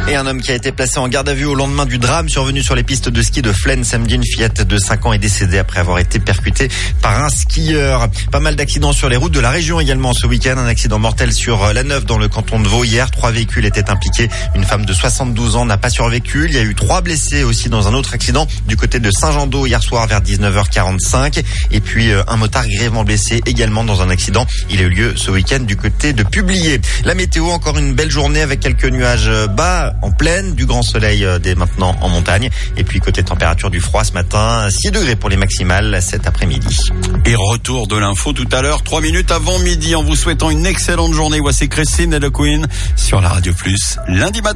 Et un homme qui a été placé en garde à vue au lendemain du drame survenu sur les pistes de ski de Flaine samedi. Une fillette de 5 ans est décédée après avoir été percutée par un skieur. Pas mal d'accidents sur les routes de la région également ce week-end. Un accident mortel sur la Neuve dans le canton de Vaud. Hier, 3 véhicules étaient impliqués. Une femme de 72 ans n'a pas survécu. Il y a eu 3 blessés aussi dans un autre accident du côté de Saint-Jean-d'Eau hier soir vers 19h45. Et puis un motard grièvement blessé également dans un accident. Il a eu lieu ce week-end du côté de Publier. La météo, encore une belle journée avec quelques nuages bas en plaine, du grand soleil dès maintenant en montagne. Et puis côté température, du froid ce matin, 6 degrés pour les maximales cet après-midi. Et retour de l'info tout à l'heure, 3 minutes avant midi, en vous souhaitant une excellente journée. Voici Christine et le Queen sur la Radio Plus, lundi matin.